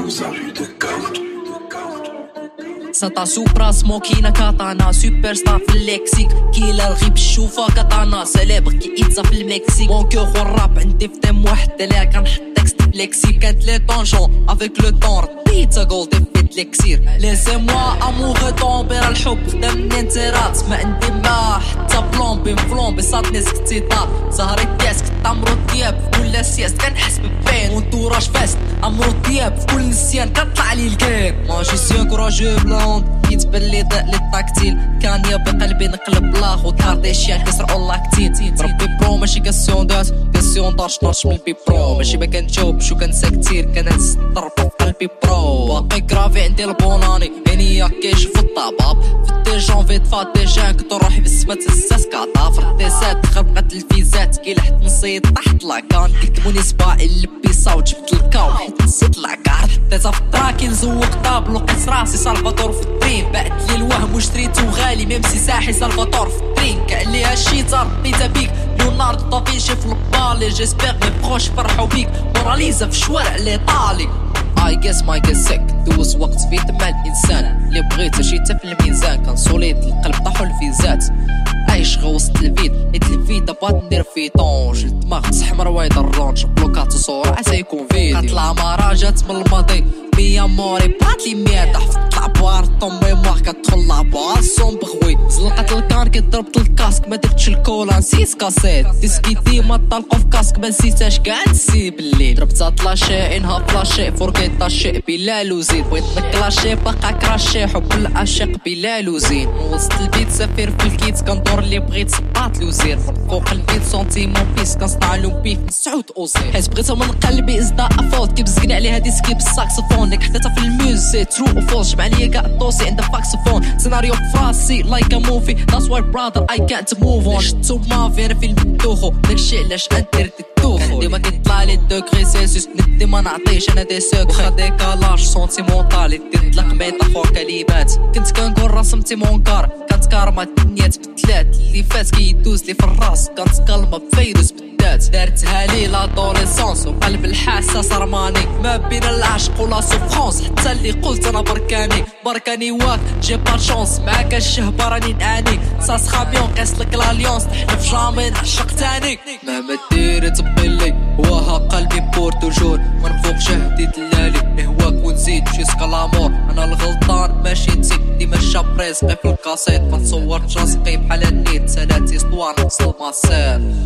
nous a vu de caout. سطا سوبرا سموكينا كاتانا سوبر ستار في اللكسيك كيلا الغيب الشوفة كاتانا سلابر كي ايتزا في المكسيك مون كور والراب عندي في دم واحد لا كنحط تكست في لكسيك كانت لي طونجون افيك لو طون بيتزا جولد فيت لكسير ليسي موا اموغي طومبير الحب خدمني انتيرات ما عندي ما حتى بلومبي مفلومبي صاتني سكتيطار زهري ديسك طامرو دياب في كل سياست كنحس ببين وانتوراج فاست امرو دياب في كل نسيان كطلع لي الكير ماشي سيان كوراجو بلوند يتبان لي ضاء لي التاكتيل كان يا بقلبي نقلب لاخو كارديشيان كسر اولاكتين ربي برو ماشي كاسيون دات كاسيون دارش طارش من البي برو ماشي ما كنجاوب شو كنسى كتير كنهز الضرب في قلبي برو باقي كرافي عندي البوناني هنيا كيشوف الطباب في الديجون فيت فات ديجان كنت روحي في السما تهزاز كاطافر ديسات خربقت الفيزات كي لحت نصيد طحت لاكان كتبوني صباعي اللبيسا وجبت الكاو حيت نسيت لاكار حطيتها في الطراكي نزوق طابلو قيس راسي سالفاتور في الدريم بعت لي الوهم وشريتو غالي ميمسي ساحي سالفاتور في الدريم كاع عليها الشيطان رديتها بيك ليوناردو دافينشي في البالي جيسبيغ مي بروش فرحو بيك موراليزا في الشوارع ليطالي I guess my guess sick دوز وقت في دمع الانسان اللي بغيت شي حتى في الميزان كان صوليد القلب طاحو الفيزات عايش غوصت الفيد حيت الفيدا بغات ندير فيطونج الدماغ صح مرويض الرونج بلوكات صورة عسى يكون فيديو كتطلع مرا جات من الماضي ميا موري بغات لي مية تحت تطلع بوار طومبي مواخ كتدخل لابوار صوم بغوي زلقت الكار كي ضربت الكاسك ما درتش الكولا نسيت كاسيت ديسكي ديما طلقو في كاسك ما نسيتهاش كاع نسي بالليل ضربتها طلاشي انها فلاشي فوركيت طاشي بلال وزيد بغيت نكلاشي باقا كراشي حب العاشق بلال وزين وسط البيت سفير في الكيت كندور اللي بغيت سباط الوزير من فوق البيت سونتيمون بيس كنصنع لهم بيف نسعود اوزير حيت بغيتها من قلبي ازدا افولد كيبزقني عليها ديسكي بالساكسفون نك حطيتها في الميوزي ترو وفولش مع ليا كاع الدوسي عندها فاكسفون سيناريو فراسي لايك ا موفي ذاتس واي براذر اي كانت موف اون شتو مافي انا فيلم الدوخو داكشي علاش اندير الدوخو ديما كيطلع لي دوغري سيلسيوس ندي ما نعطيش انا دي سوكري ديكالاج سونتيمونطال تطلق ميتافور كلمات كنت كنقول رسمتي مونكار كانت كارما الدنيا تبدلات اللي فات كيدوز لي في الراس كانت كلمه بفيروس دارتها لي لادوليسونس وقلب الحاسه رماني ما بين العشق ولا سوفرونس حتى اللي قلت انا بركاني واك جي با شونس معاك الشهبه راني نعاني ساس خابيون قيس لك لاليونس نحلف جامي نعشق تاني مهما ديري تبقي لي هواها قلبي بور توجور من فوق جهدي دلالي نهواك ونزيد جيسكا لامور انا الغلطان ماشي نسيت ديما الشاب رزقي في الكاسيت ما تصورتش راسقي بحال النيت سالاتي سطوار نقص المصير